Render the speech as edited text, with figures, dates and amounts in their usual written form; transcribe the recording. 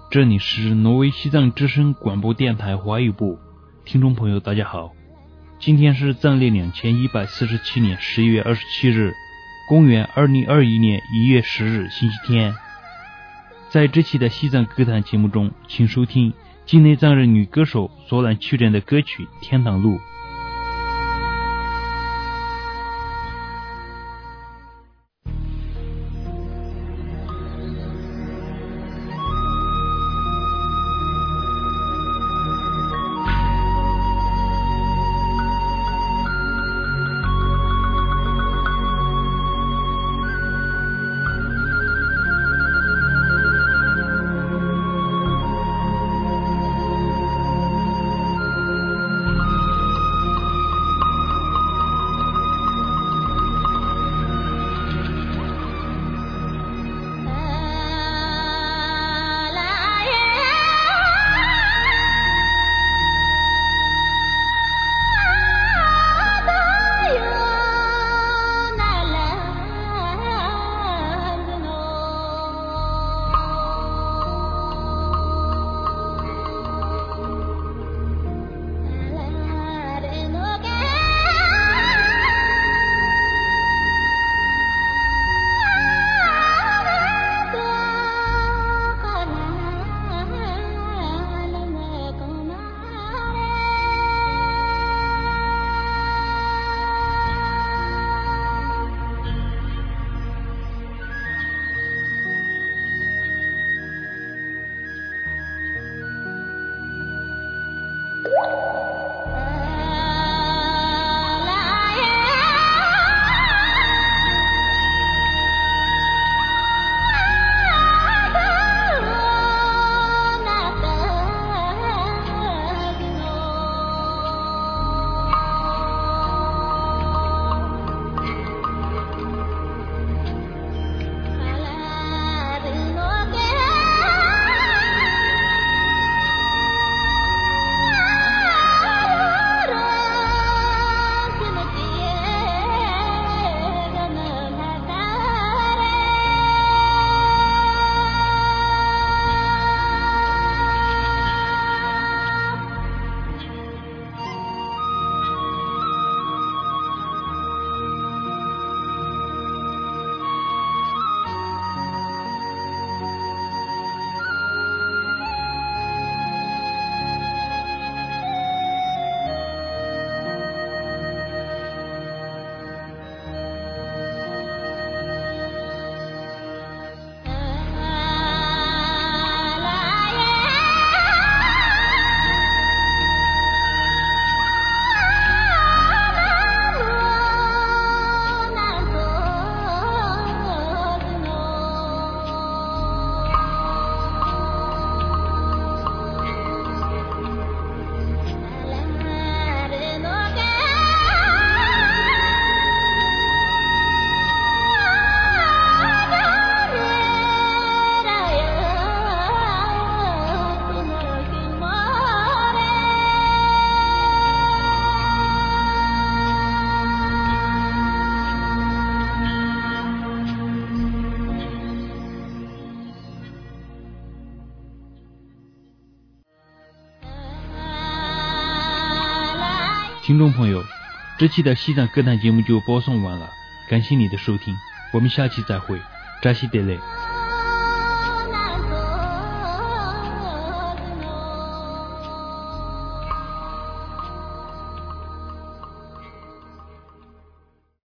这里是挪威西藏之声广播电台华语部，听众朋友大家好，今天是藏历2147年11月27日，公元2021年1月10日星期天。在这期的西藏歌坛节目中，请收听境内藏人女歌手索兰曲人的歌曲《天堂路》。听众朋友，这期的西藏歌坛节目就播送完了，感谢你的收听，我们下期再会，扎西德勒。